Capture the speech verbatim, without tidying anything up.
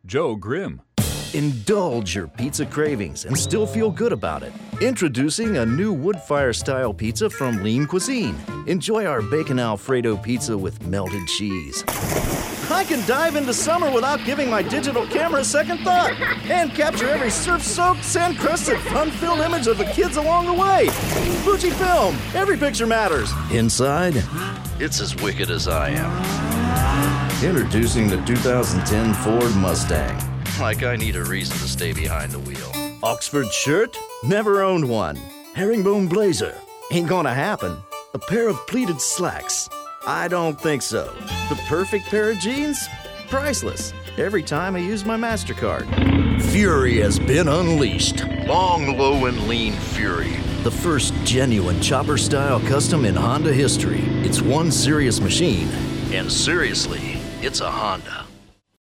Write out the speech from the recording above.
Joe Grimm. Indulge your pizza cravings and still feel good about it. Introducing a new wood-fire-style pizza from Lean Cuisine. Enjoy our bacon Alfredo pizza with melted cheese. I can dive into summer without giving my digital camera a second thought and capture every surf-soaked, sand-crusted, fun-filled image of the kids along the way. Fujifilm, every picture matters. Inside, it's as wicked as I am. Introducing the two thousand ten Ford Mustang. Like I need a reason to stay behind the wheel. Oxford shirt? Never owned one. Herringbone blazer? Ain't gonna happen. A pair of pleated slacks? I don't think so. The perfect pair of jeans? Priceless. Every time I use my MasterCard. Fury has been unleashed. Long, low, and lean Fury. The first genuine chopper-style custom in Honda history. It's one serious machine. And seriously, it's a Honda.